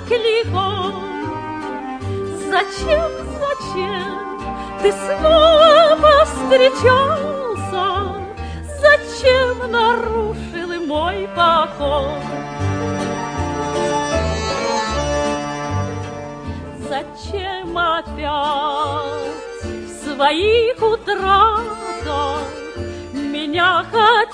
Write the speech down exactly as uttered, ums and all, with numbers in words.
лихой. Зачем, зачем ты снова повстречался? Зачем нарушил мой покой? Зачем опять в своих утратах меня хотел